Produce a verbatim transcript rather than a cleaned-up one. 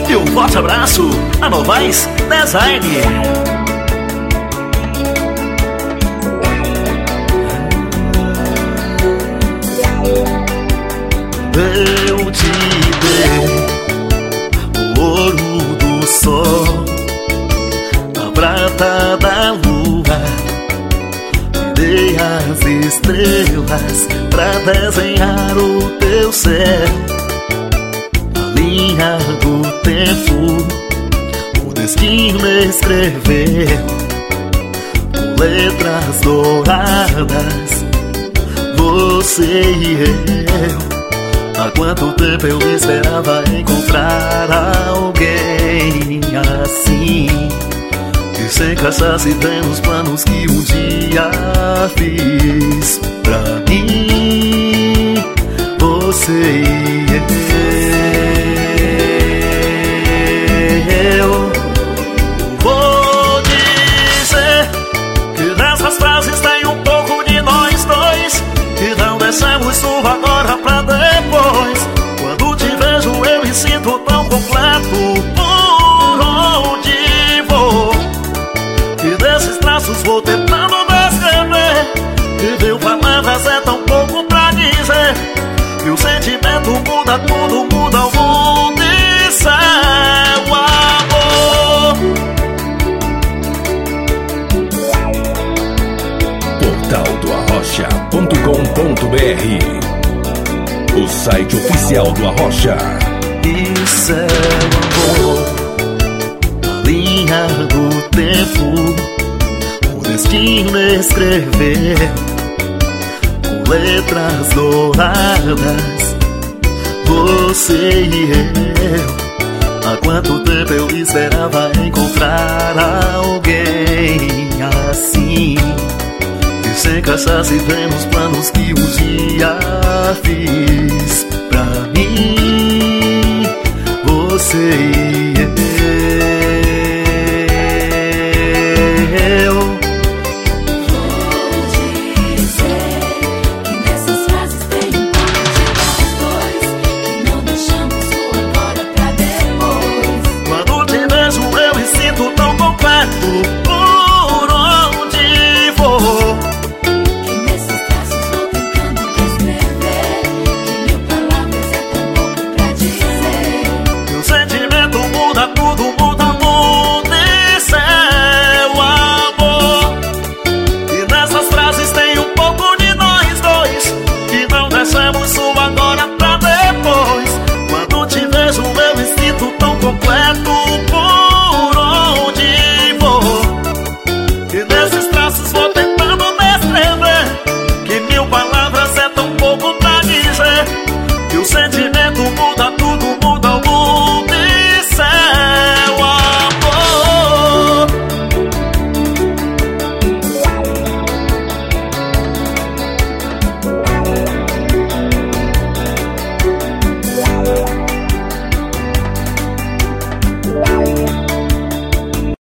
E um forte abraço a Novaes Design. Eu te dei o ouro do sol, a prata da lua, te dei as estrelas pra desenhar o teu céu, a linha do tempo, o destino escreveu com letras douradas, você e eu. Há quanto tempo eu esperava encontrar alguém assim, que se encaixasse bem nos planos que um dia fiz pra mim, você e eu. Vou dizer que nessas frases tem um pouco de nós dois, e não deixamos isso agora pra depois. Quando te vejo eu me sinto tão completo por onde vou, e desses traços vou tentando descrever, e mil palavras é tão pouco pra dizer, e o sentimento muda tudo, muda o mundo e céu, amor. Portal do Arrocha ponto com ponto br, o site oficial do Arrocha. Isso é o amor, a linha do tempo, o destino escrever com letras douradas, você e eu. Há quanto tempo eu esperava encontrar alguém assim, que se encaixasse bem nos planos que um dia fiz pra mim,